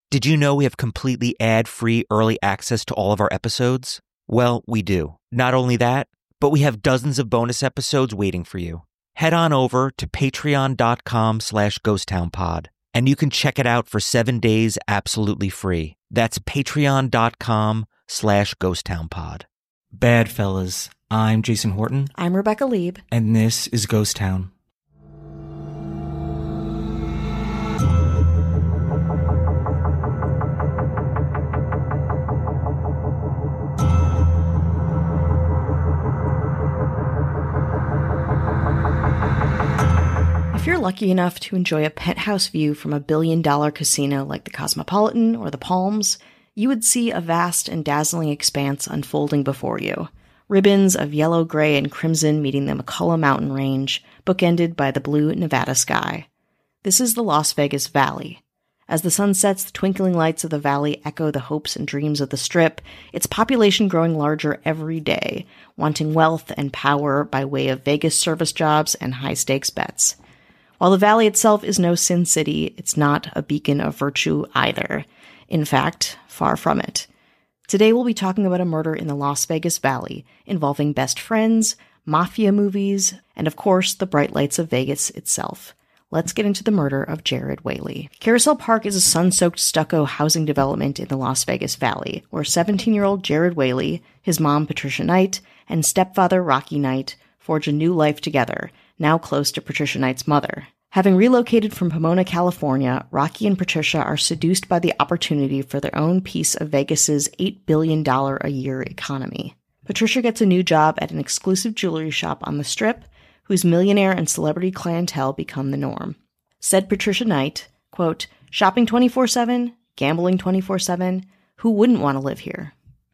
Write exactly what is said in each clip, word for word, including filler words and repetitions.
Did you know we have completely ad-free early access to all of our episodes? Well, we do. Not only that, but we have dozens of bonus episodes waiting for you. Head on over to patreon.com slash ghosttownpod, and you can check it out for seven days absolutely free. That's patreon.com slash ghosttownpod. Bad fellas, I'm Jason Horton. I'm Rebecca Lieb. And this is Ghost Town. If you're lucky enough to enjoy a penthouse view from a billion-dollar casino like the Cosmopolitan or the Palms, you would see a vast and dazzling expanse unfolding before you. Ribbons of yellow, gray, and crimson meeting the McCullough Mountain Range, bookended by the blue Nevada sky. This is the Las Vegas Valley. As the sun sets, the twinkling lights of the valley echo the hopes and dreams of the Strip, its population growing larger every day, wanting wealth and power by way of Vegas service jobs and high-stakes bets. While the valley itself is no sin city, it's not a beacon of virtue either. In fact, far from it. Today we'll be talking about a murder in the Las Vegas Valley involving best friends, mafia movies, and of course the bright lights of Vegas itself. Let's get into the murder of Jared Whaley. Carousel Park is a sun-soaked stucco housing development in the Las Vegas Valley, where seventeen-year-old Jared Whaley, his mom Patricia Knight, and stepfather Rocky Knight forge a new life together, now close to Patricia Knight's mother. Having relocated from Pomona, California, Rocky and Patricia are seduced by the opportunity for their own piece of Vegas's eight billion dollars a year economy. Patricia gets a new job at an exclusive jewelry shop on the Strip, whose millionaire and celebrity clientele become the norm. Said Patricia Knight, quote, "Shopping twenty-four seven, gambling twenty-four seven, who wouldn't want to live here?"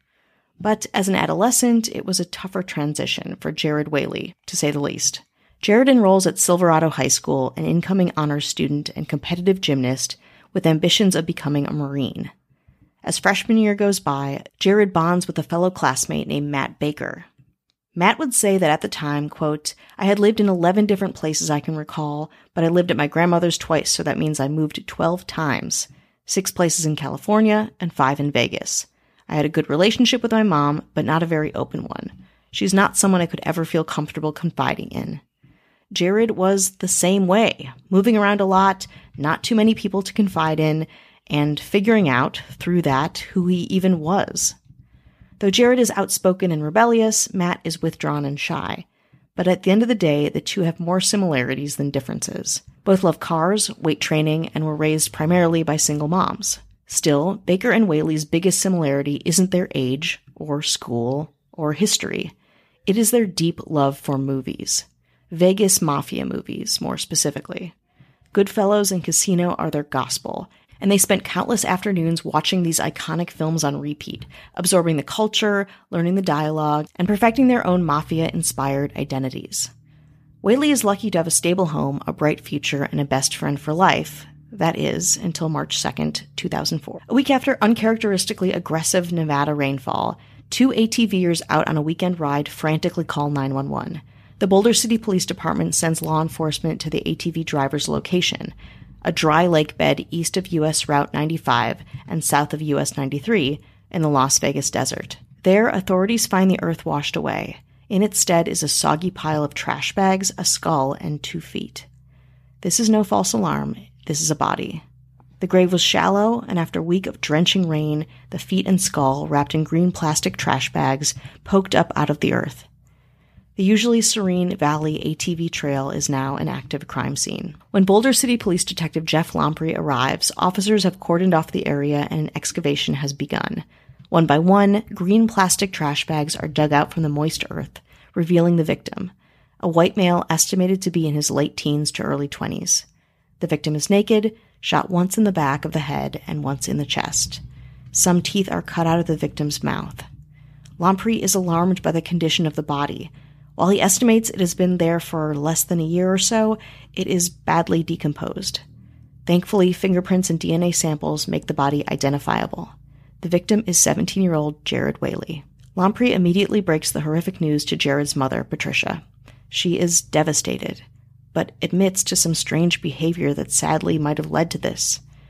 But as an adolescent, it was a tougher transition for Jared Whaley, to say the least. Jared enrolls at Silverado High School, an incoming honors student and competitive gymnast with ambitions of becoming a Marine. As freshman year goes by, Jared bonds with a fellow classmate named Matt Baker. Matt would say that at the time, quote, "I had lived in eleven different places I can recall, but I lived at my grandmother's twice, so that means I moved twelve times. Six places in California and five in Vegas. I had a good relationship with my mom, but not a very open one. She's not someone I could ever feel comfortable confiding in." Jared was the same way, moving around a lot, not too many people to confide in, and figuring out, through that, who he even was. Though Jared is outspoken and rebellious, Matt is withdrawn and shy. But at the end of the day, the two have more similarities than differences. Both love cars, weight training, and were raised primarily by single moms. Still, Baker and Whaley's biggest similarity isn't their age, or school, or history. It is their deep love for movies. Vegas mafia movies, more specifically. Goodfellas and Casino are their gospel, and they spent countless afternoons watching these iconic films on repeat, absorbing the culture, learning the dialogue, and perfecting their own mafia-inspired identities. Whaley is lucky to have a stable home, a bright future, and a best friend for life. That is, until March second, two thousand four. A week after uncharacteristically aggressive Nevada rainfall, two ATVers out on a weekend ride frantically call nine one one. The Boulder City Police Department sends law enforcement to the A T V driver's location, a dry lake bed east of U S Route ninety-five and south of U S ninety-three in the Las Vegas desert. There, authorities find the earth washed away. In its stead is a soggy pile of trash bags, a skull, and two feet. This is no false alarm. This is a body. The grave was shallow, and after a week of drenching rain, the feet and skull, wrapped in green plastic trash bags, poked up out of the earth. The usually serene Valley A T V trail is now an active crime scene. When Boulder City Police Detective Jeff Lamprey arrives, officers have cordoned off the area and an excavation has begun. One by one, green plastic trash bags are dug out from the moist earth, revealing the victim, a white male estimated to be in his late teens to early twenties. The victim is naked, shot once in the back of the head and once in the chest. Some teeth are cut out of the victim's mouth. Lamprey is alarmed by the condition of the body. While he estimates it has been there for less than a year or so, it is badly decomposed. Thankfully, fingerprints and D N A samples make the body identifiable. The victim is seventeen-year-old Jared Whaley. Lamprey immediately breaks the horrific news to Jared's mother, Patricia. She is devastated, but admits to some strange behavior that sadly might have led to this.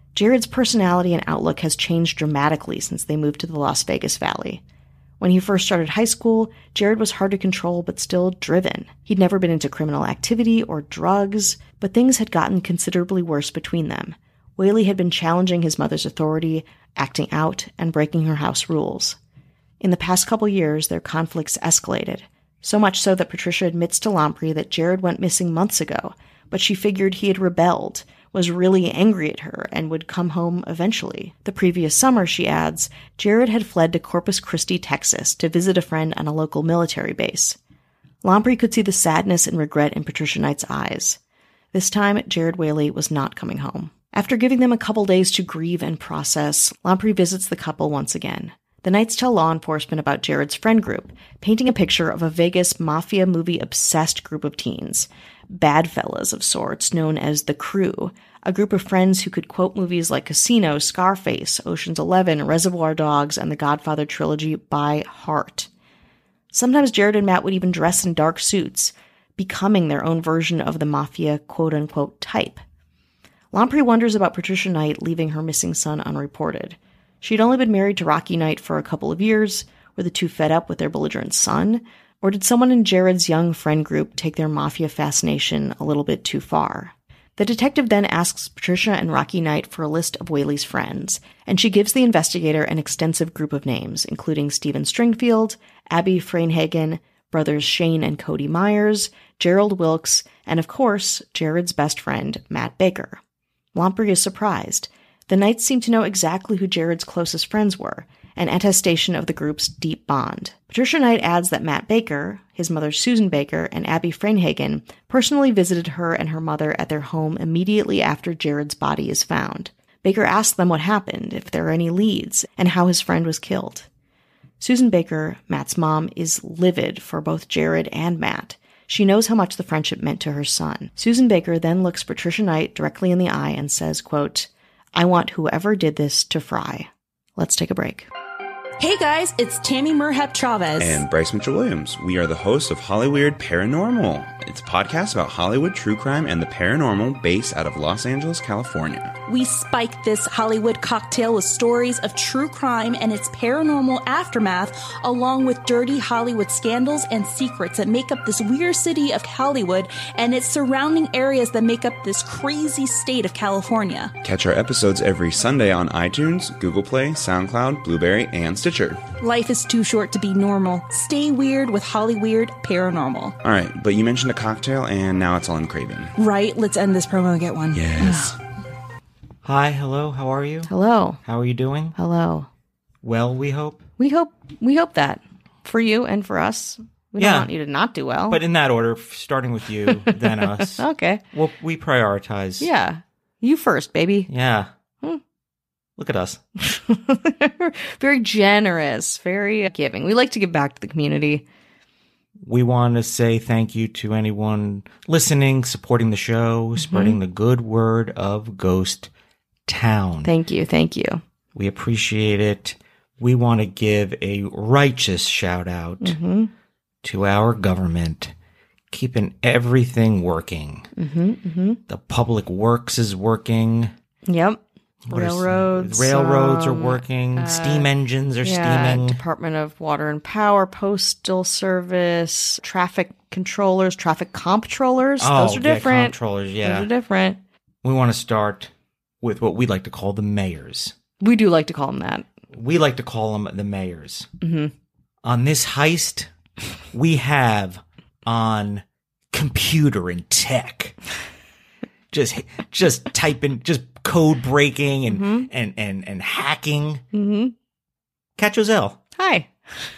Jared's personality and outlook has changed dramatically since they moved to the Las Vegas Valley. When he first started high school, Jared was hard to control but still driven. He'd never been into criminal activity or drugs, but things had gotten considerably worse between them. Whaley had been challenging his mother's authority, acting out, and breaking her house rules. In the past couple years, their conflicts escalated, so much so that Patricia admits to Lamprey that Jared went missing months ago, but she figured he had rebelled, was really angry at her, and would come home eventually. The previous summer, she adds, Jared had fled to Corpus Christi, Texas, to visit a friend on a local military base. Lamprey could see the sadness and regret in Patricia Knight's eyes. This time, Jared Whaley was not coming home. After giving them a couple days to grieve and process, Lamprey visits the couple once again. The Knights tell law enforcement about Jared's friend group, painting a picture of a Vegas mafia movie-obsessed group of teens. Bad fellas of sorts, known as the Crew, a group of friends who could quote movies like Casino, Scarface, Ocean's Eleven, Reservoir Dogs, and the Godfather trilogy by heart. Sometimes Jared and Matt would even dress in dark suits, becoming their own version of the mafia quote-unquote type. Lamprey wonders about Patricia Knight leaving her missing son unreported. She'd only been married to Rocky Knight for a couple of years. Were the two fed up with their belligerent son? Or did someone in Jared's young friend group take their mafia fascination a little bit too far? The detective then asks Patricia and Rocky Knight for a list of Whaley's friends, and she gives the investigator an extensive group of names, including Stephen Stringfield, Abby Freinhagen, brothers Shane and Cody Myers, Gerald Wilkes, and of course, Jared's best friend, Matt Baker. Lamprey is surprised. The Knights seem to know exactly who Jared's closest friends were, an attestation of the group's deep bond. Patricia Knight adds that Matt Baker, his mother Susan Baker, and Abby Freinhagen personally visited her and her mother at their home immediately after Jared's body is found. Baker asks them what happened, if there are any leads, and how his friend was killed. Susan Baker, Matt's mom, is livid for both Jared and Matt. She knows how much the friendship meant to her son. Susan Baker then looks Patricia Knight directly in the eye and says, quote, I want whoever did this to fry. Let's take a break. Hey guys, it's Tammy Merhep Chavez. And Bryce Mitchell-Williams. We are the hosts of Hollyweird Paranormal. It's a podcast about Hollywood true crime and the paranormal based out of Los Angeles, California. We spike this Hollywood cocktail with stories of true crime and its paranormal aftermath, along with dirty Hollywood scandals and secrets that make up this weird city of Hollywood and its surrounding areas that make up this crazy state of California. Catch our episodes every Sunday on iTunes, Google Play, SoundCloud, Blueberry, and Stitcher. Life is too short to be normal. Stay weird with Hollyweird Paranormal. All right, but you mentioned a cocktail, and now it's all I'm craving. Right, let's end this promo and get one. Yes. Hi, hello, how are you? Hello. How are you doing? Hello. Well, we hope. We hope we hope that. For you and for us. We Yeah. don't want you to not do well. But in that order, f- starting with you, then us. Okay. Well, we prioritize. Yeah. You first, baby. Yeah. Hmm. Look at us. Very generous, very giving. We like to give back to the community. We want to say thank you to anyone listening, supporting the show, spreading the good word of Ghost Town. Thank you. Thank you. We appreciate it. We want to give a righteous shout out Mm-hmm. to our government, keeping everything working. Mm-hmm. Mm-hmm. The public works is working. Yep. What is- Railroads. railroads um, are working. uh, Steam engines are yeah, steaming. Department of Water and Power, Postal Service, traffic controllers, traffic comptrollers. Oh, Those are yeah, different. comptrollers, Those yeah. are different. We want to start with what we like to call the mayors. We do like to call them that. We like to call them the mayors. Mm-hmm. On this heist, we have on computer and tech. Just just typing, just code breaking and Mhm. and, and, and hacking. Mm-hmm. Catch Ozell. Hi.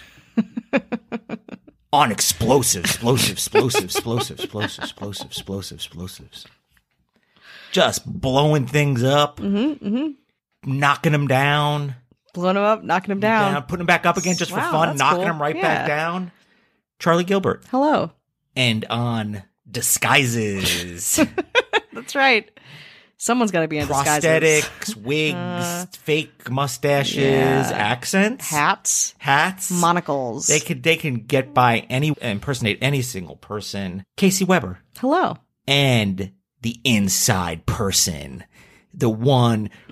On explosives, explosives, explosives, explosives, explosives, explosives, explosives, explosives. Just blowing things up, Mm-hmm. Mm-hmm. knocking them down, Blowing them up, knocking them down. down, putting them back up again just Wow, for fun, that's knocking cool. them right Yeah. back down. Charlie Gilbert. Hello. And on disguises, That's right. Someone's got to be in disguises. prosthetics, wigs, Uh, fake mustaches, yeah. accents, Hats, hats, monocles. They could they can get by any impersonate any single person. Casey Weber. Hello. And the inside person, the one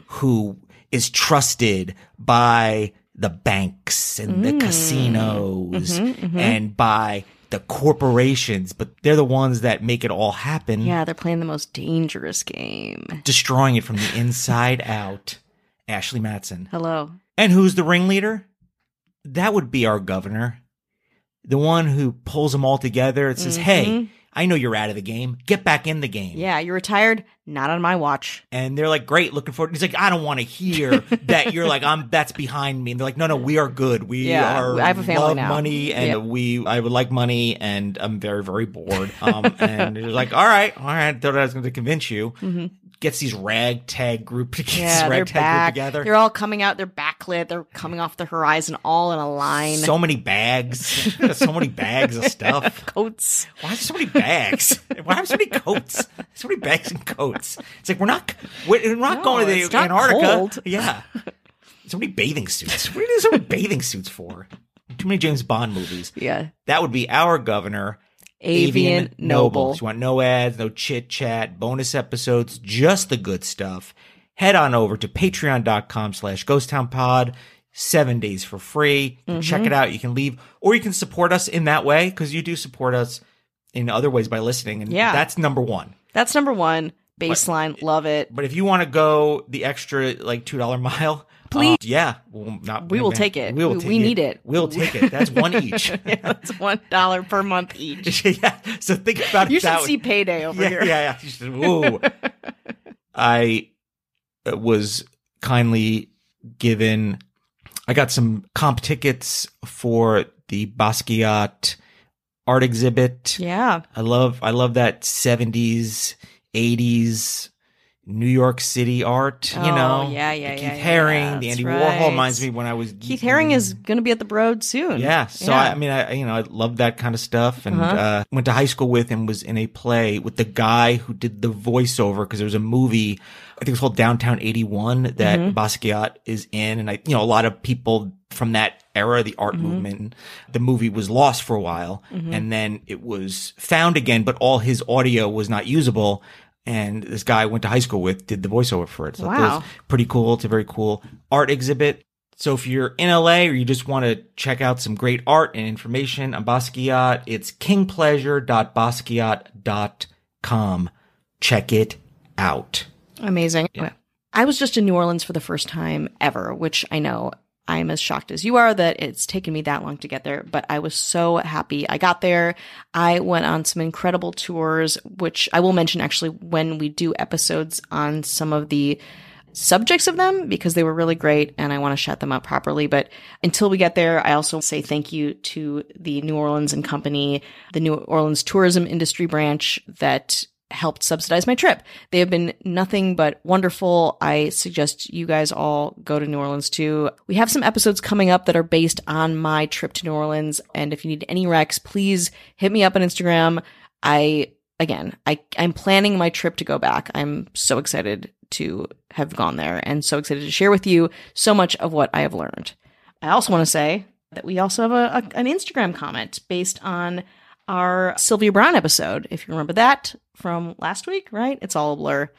who is trusted by the banks and the mm. casinos mm-hmm, mm-hmm. and by the corporations, but they're the ones that make it all happen. Yeah, they're playing the most dangerous game. Destroying it from the inside out. Ashley Matson. Hello. And who's the ringleader? That would be our governor. The one who pulls them all together and says, mm-hmm. hey, I know you're out of the game. Get back in the game. Yeah, you're retired. Not on my watch. And they're like, great, looking forward. He's like, I don't want to hear that you're like, I'm. That's behind me. And they're like, no, no, we are good. We yeah, are. I have a family love now. money, and yep. we. I would like money, and I'm very, very bored. Um, and he's like, all right, all right. I thought I was going to convince you. Mm-hmm. Gets these ragtag group, gets yeah, this ragtag back. group together. They're all coming out. They're backlit. They're coming off the horizon, all in a line. So many bags. So many bags of stuff. Coats. Why are there so many bags? Why are so many coats? So many bags and coats. It's like we're not. We're not no, going to the it's not Antarctica. Cold. Yeah. So many bathing suits. What are there so many bathing suits for? Too many James Bond movies. Yeah. That would be our governor. Avian, Avian Noble. Noble. So you want no ads, no chit chat, bonus episodes, just the good stuff. Head on over to patreon.com slash ghosttownpod. Seven days for free. Mm-hmm. Check it out. You can leave, or you can support us in that way, because you do support us in other ways by listening. And yeah. that's number one. That's number one. Baseline. But, love it. But if you want to go the extra like two dollar mile, please. Uh, yeah. We'll not, we will take it. We will we, take we it. need it. We'll take it. That's one each. Yeah, that's one dollar per month each. Yeah. So think about it. You should that see way. Payday over yeah, here. Yeah, yeah. Should, ooh. I was kindly given, I got some comp tickets for the Basquiat art exhibit. Yeah. I love, I love that seventies, eighties New York City art, you oh, know. Yeah, yeah, Keith yeah. Haring, yeah, the Andy right. Warhol reminds me when I was Keith Haring is going to be at the Broad soon. Yeah, so yeah. I, I mean, I you know, I love that kind of stuff, and uh-huh. uh, went to high school with and was in a play with the guy who did the voiceover, because there was a movie, I think it was called Downtown eighty-one, that mm-hmm. Basquiat is in, and I, you know, a lot of people from that era, the art mm-hmm. movement, the movie was lost for a while, mm-hmm. and then it was found again, but all his audio was not usable. And this guy I went to high school with did the voiceover for it. So wow. that was pretty cool. It's a very cool art exhibit. So if you're in L A or you just want to check out some great art and information on Basquiat, it's king pleasure dot basquiat dot com. Check it out. Amazing. Yeah. I was just in New Orleans for the first time ever, which I know I'm as shocked as you are that it's taken me that long to get there, but I was so happy I got there. I went on some incredible tours, which I will mention actually when we do episodes on some of the subjects of them, because they were really great and I want to shout them out properly. But until we get there, I also say thank you to the New Orleans and Company, the New Orleans tourism industry branch that helped subsidize my trip. They have been nothing but wonderful. I suggest you guys all go to New Orleans too. We have some episodes coming up that are based on my trip to New Orleans. And if you need any recs, please hit me up on Instagram. I, again, I, I'm planning my trip to go back. I'm so excited to have gone there and so excited to share with you so much of what I have learned. I also want to say that we also have a, a an Instagram comment based on our Sylvia Brown episode, if you remember that from last week, right? It's all a blur.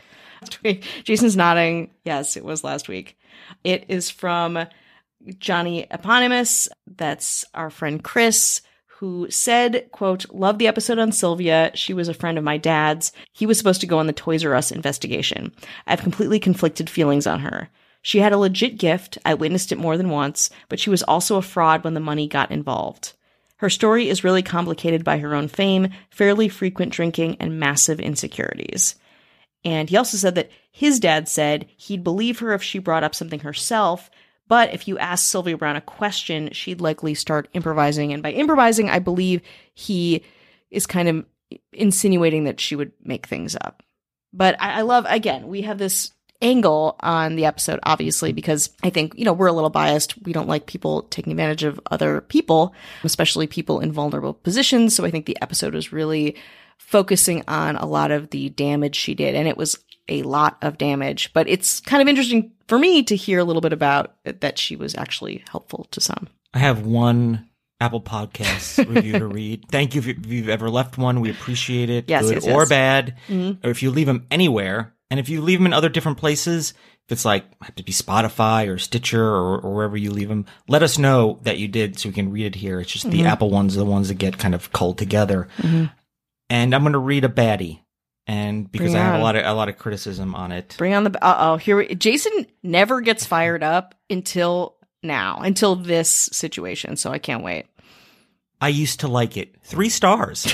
Jason's nodding. Yes, it was last week. It is from Johnny Eponymous. That's our friend Chris, who said, quote, "Love the episode on Sylvia. She was a friend of my dad's. He was supposed to go on the Toys R Us investigation. I have completely conflicted feelings on her. She had a legit gift. I witnessed it more than once, but she was also a fraud when the money got involved. Her story is really complicated by her own fame, fairly frequent drinking, and massive insecurities." And he also said that his dad said he'd believe her if she brought up something herself, but if you ask Sylvia Brown a question, she'd likely start improvising. And by improvising, I believe he is kind of insinuating that she would make things up. But I, I love, again, we have this angle on the episode, obviously, because I think, you know, we're a little biased. We don't like people taking advantage of other people, especially people in vulnerable positions. So I think the episode was really focusing on a lot of the damage she did. And it was a lot of damage, but it's kind of interesting for me to hear a little bit about that she was actually helpful to some. I have one Apple Podcasts review to read. Thank you if you've ever left one. We appreciate it. Yes, good yes, or yes. bad. Mm-hmm. Or if you leave them anywhere. And if you leave them in other different places, if it's like, have to be Spotify or Stitcher or, or wherever you leave them, let us know that you did so we can read it here. It's just mm-hmm. the Apple ones are the ones that get kind of culled together. Mm-hmm. And I'm going to read a baddie. And because Bring I have on. a lot of a lot of criticism on it. Bring on the, uh-oh, here we, Jason never gets fired up until now, until this situation. So I can't wait. I used to like it. Three stars.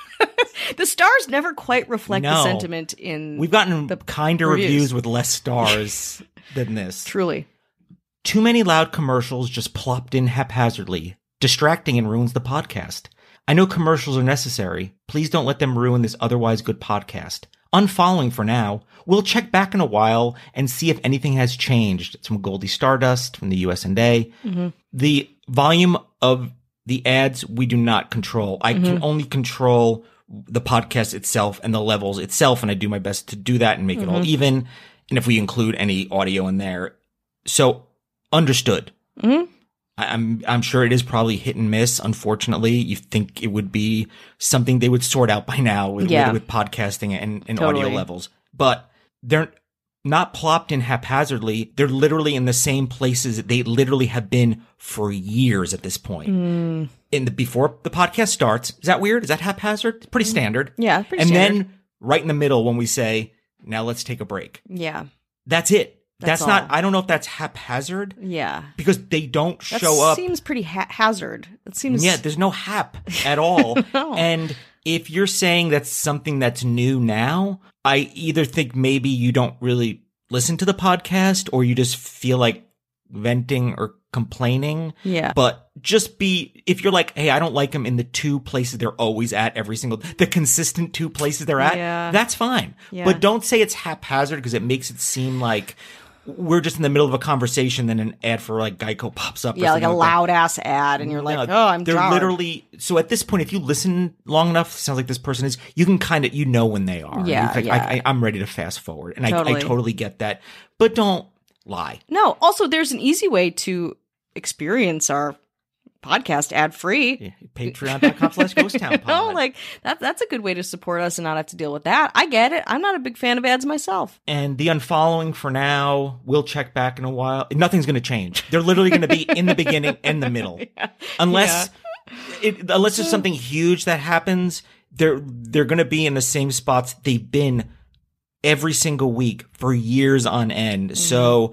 The stars never quite reflect no. the sentiment in We've gotten the kinder reviews. reviews with less stars than this. Truly. Too many loud commercials just plopped in haphazardly, distracting and ruins the podcast. I know commercials are necessary. Please don't let them ruin this otherwise good podcast. Unfollowing for now. We'll check back in a while and see if anything has changed. It's from Goldie Stardust from the U S and A. Mm-hmm. The volume of the ads we do not control. I mm-hmm. can only control the podcast itself and the levels itself, and I do my best to do that and make mm-hmm. it all even. And if we include any audio in there, so understood. Mm-hmm. I, I'm I'm sure it is probably hit and miss. Unfortunately, you think it would be something they would sort out by now with yeah. with, with podcasting and, and totally. audio levels, but they're not plopped in haphazardly. They're literally in the same places that they literally have been for years at this point. Mm. In the before the podcast starts, is that weird? Is that haphazard? It's pretty standard. Yeah, pretty and standard. And then right in the middle when we say, now let's take a break. Yeah. That's it. That's, that's not, I don't know if that's haphazard. Yeah. Because they don't that show up. It seems pretty ha- hazard. It seems. Yeah, there's no hap at all. No. And if you're saying that's something that's new now, I either think maybe you don't really listen to the podcast or you just feel like venting or complaining. Yeah. But just be, if you're like, hey, I don't like them in the two places they're always at every single, the consistent two places they're at, yeah. that's fine. Yeah. But don't say it's haphazard because it makes it seem like we're just in the middle of a conversation, then an ad for like Geico pops up. Yeah, like a like loud that. ass ad, and you're like, no, oh, I'm They're jarred. literally, so at this point, if you listen long enough, sounds like this person is, you can kind of, you know when they are. Yeah, like, yeah. I, I, I'm ready to fast forward. And totally. I, I totally get that. But don't lie. No, also, there's an easy way to experience our podcast ad free. Yeah, Patreon.com slash ghost town pod. No, like that, that's a good way to support us and not have to deal with that. I get it. I'm not a big fan of ads myself. And the unfollowing for now, we'll check back in a while. Nothing's going to change. They're literally going to be in the beginning and the middle. Yeah. Unless, yeah. It, unless there's something huge that happens, they're, they're going to be in the same spots they've been every single week for years on end. Mm-hmm. So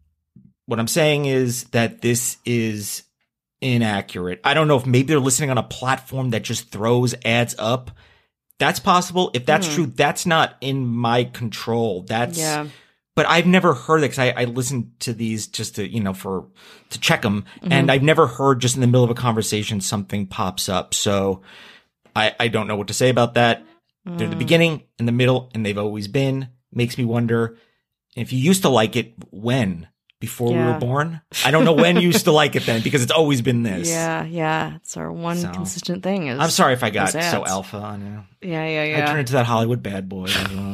what I'm saying is that this is inaccurate. I don't know if maybe they're listening on a platform that just throws ads up. That's possible. If that's mm. true, that's not in my control. That's, yeah. But I've never heard it because I, I listen to these just to, you know, for, to check them. Mm-hmm. And I've never heard just in the middle of a conversation, something pops up. So I, I don't know what to say about that. Mm. They're the beginning and the middle, and they've always been. Makes me wonder if you used to like it, when? Before yeah. we were born? I don't know when you used to like it then, because it's always been this. Yeah, yeah. It's our one so, consistent thing. Is I'm sorry if I got so alpha on you. Yeah, yeah, yeah. I turned into that Hollywood bad boy.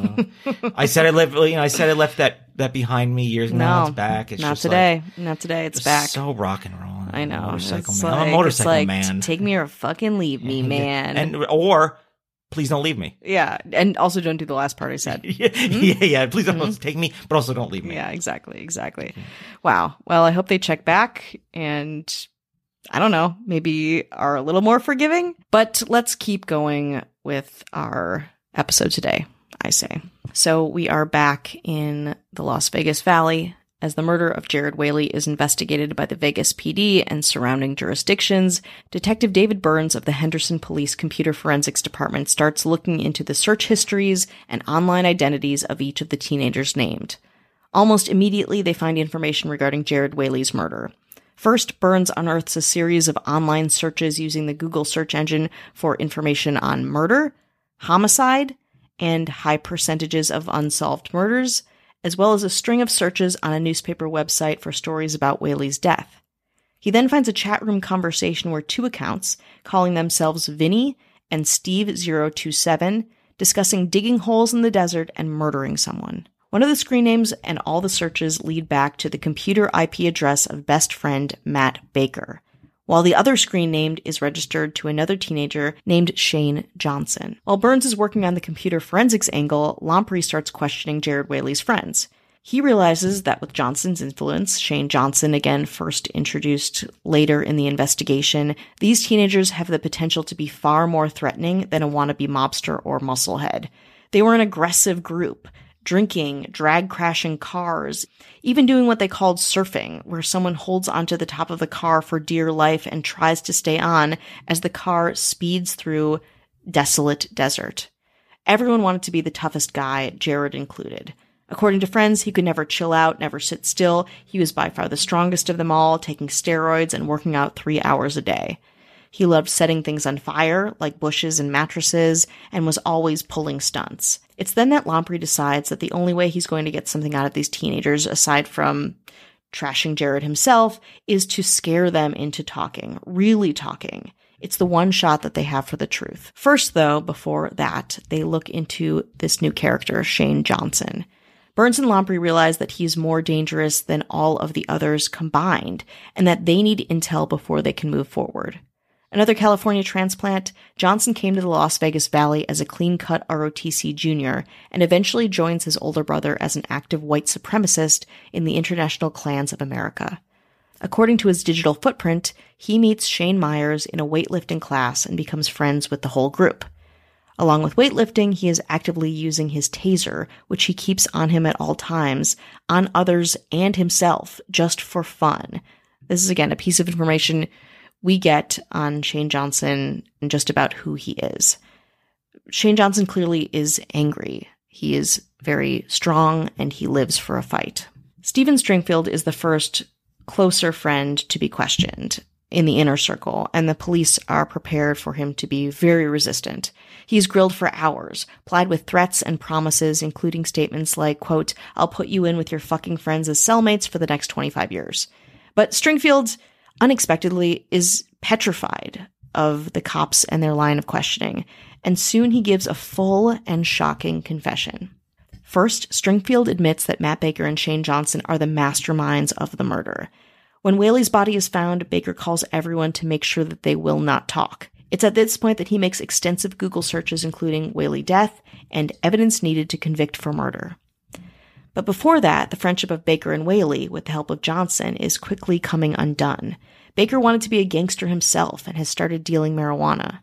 I said I left. You know, I said I left that that behind me years ago. No, now it's back. It's not just today. Like, not today. It's back. So rock and roll. I know. Motorcycle it's man. Like, I'm a motorcycle like, man. Take me or fucking leave me, man. And or. Please don't leave me. Yeah. And also don't do the last part I said. yeah, mm-hmm. yeah, yeah. Please don't mm-hmm. take me, but also don't leave me. Yeah, exactly. Exactly. Okay. Wow. Well, I hope they check back and I don't know, maybe are a little more forgiving. But let's keep going with our episode today, I say. So we are back in the Las Vegas Valley as the murder of Jared Whaley is investigated by the Vegas P D and surrounding jurisdictions. Detective David Burns of the Henderson Police Computer Forensics Department starts looking into the search histories and online identities of each of the teenagers named. Almost immediately, they find information regarding Jared Whaley's murder. First, Burns unearths a series of online searches using the Google search engine for information on murder, homicide, and high percentages of unsolved murders, as well as a string of searches on a newspaper website for stories about Whaley's death. He then finds a chat room conversation where two accounts, calling themselves Vinny and Steve zero two seven, discussing digging holes in the desert and murdering someone. One of the screen names and all the searches lead back to the computer I P address of best friend Matt Baker, while the other screen named is registered to another teenager named Shane Johnson. While Burns is working on the computer forensics angle, Lamprey starts questioning Jared Whaley's friends. He realizes that with Johnson's influence, Shane Johnson, again first introduced later in the investigation, these teenagers have the potential to be far more threatening than a wannabe mobster or musclehead. They were an aggressive group, drinking, drag-crashing cars, even doing what they called surfing, where someone holds onto the top of the car for dear life and tries to stay on as the car speeds through desolate desert. Everyone wanted to be the toughest guy, Jared included. According to friends, he could never chill out, never sit still. He was by far the strongest of them all, taking steroids and working out three hours a day. He loved setting things on fire, like bushes and mattresses, and was always pulling stunts. It's then that Lamprey decides that the only way he's going to get something out of these teenagers, aside from trashing Jared himself, is to scare them into talking, really talking. It's the one shot that they have for the truth. First, though, before that, they look into this new character, Shane Johnson. Burns and Lamprey realize that he's more dangerous than all of the others combined, and that they need intel before they can move forward. Another California transplant, Johnson came to the Las Vegas Valley as a clean-cut R O T C junior and eventually joins his older brother as an active white supremacist in the International Clans of America. According to his digital footprint, he meets Shane Myers in a weightlifting class and becomes friends with the whole group. Along with weightlifting, he is actively using his taser, which he keeps on him at all times, on others and himself, just for fun. This is, again, a piece of information we get on Shane Johnson and just about who he is. Shane Johnson clearly is angry. He is very strong, and he lives for a fight. Stephen Stringfield is the first closer friend to be questioned in the inner circle, and the police are prepared for him to be very resistant. He's grilled for hours, plied with threats and promises, including statements like, quote, "I'll put you in with your fucking friends as cellmates for the next twenty-five years. But Stringfield, unexpectedly, is petrified of the cops and their line of questioning, and soon he gives a full and shocking confession. First, Stringfield admits that Matt Baker and Shane Johnson are the masterminds of the murder. When Whaley's body is found, Baker calls everyone to make sure that they will not talk. It's at this point that he makes extensive Google searches including Whaley death and evidence needed to convict for murder. But before that, the friendship of Baker and Whaley, with the help of Johnson, is quickly coming undone. Baker wanted to be a gangster himself and has started dealing marijuana.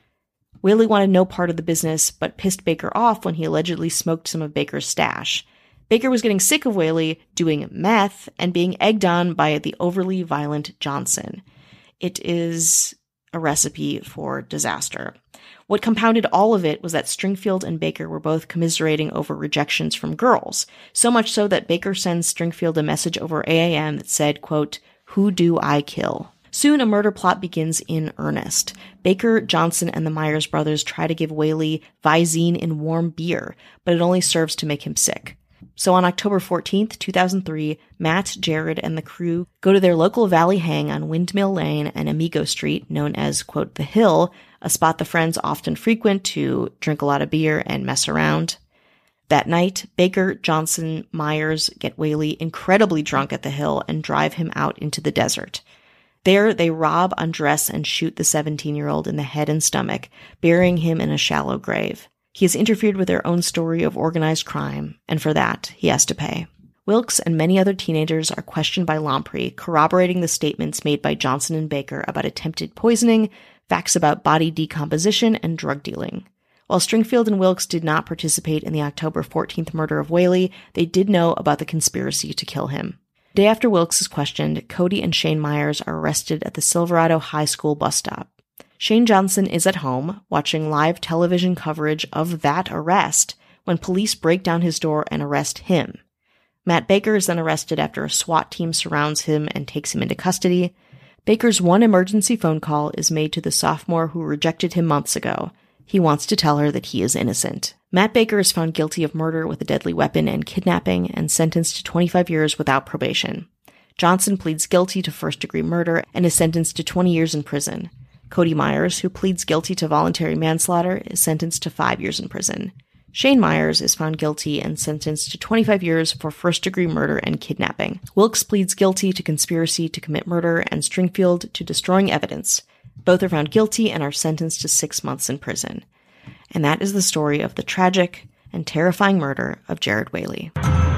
Whaley wanted no part of the business, but pissed Baker off when he allegedly smoked some of Baker's stash. Baker was getting sick of Whaley doing meth and being egged on by the overly violent Johnson. It is a recipe for disaster. What compounded all of it was that Stringfield and Baker were both commiserating over rejections from girls, so much so that Baker sends Stringfield a message over A A M that said, quote, "Who do I kill?" Soon a murder plot begins in earnest. Baker, Johnson, and the Myers brothers try to give Whaley Visine in warm beer, but it only serves to make him sick. So on October fourteenth, two thousand three, Matt, Jared, and the crew go to their local valley hang on Windmill Lane and Amigo Street, known as, quote, the Hill, a spot the friends often frequent to drink a lot of beer and mess around. That night, Baker, Johnson, Myers get Whaley incredibly drunk at the Hill and drive him out into the desert. There, they rob, undress, and shoot the seventeen-year-old in the head and stomach, burying him in a shallow grave. He has interfered with their own story of organized crime, and for that, he has to pay. Wilkes and many other teenagers are questioned by Lamprey, corroborating the statements made by Johnson and Baker about attempted poisoning, facts about body decomposition, and drug dealing. While Stringfield and Wilkes did not participate in the October fourteenth murder of Whaley, they did know about the conspiracy to kill him. The day after Wilkes is questioned, Cody and Shane Myers are arrested at the Silverado High School bus stop. Shane Johnson is at home, watching live television coverage of that arrest, when police break down his door and arrest him. Matt Baker is then arrested after a SWAT team surrounds him and takes him into custody. Baker's one emergency phone call is made to the sophomore who rejected him months ago. He wants to tell her that he is innocent. Matt Baker is found guilty of murder with a deadly weapon and kidnapping and sentenced to twenty-five years without probation. Johnson pleads guilty to first-degree murder and is sentenced to twenty years in prison. Cody Myers, who pleads guilty to voluntary manslaughter, is sentenced to five years in prison. Shane Myers is found guilty and sentenced to twenty-five years for first-degree murder and kidnapping. Wilkes pleads guilty to conspiracy to commit murder and Stringfield to destroying evidence. Both are found guilty and are sentenced to six months in prison. And that is the story of the tragic and terrifying murder of Jared Whaley.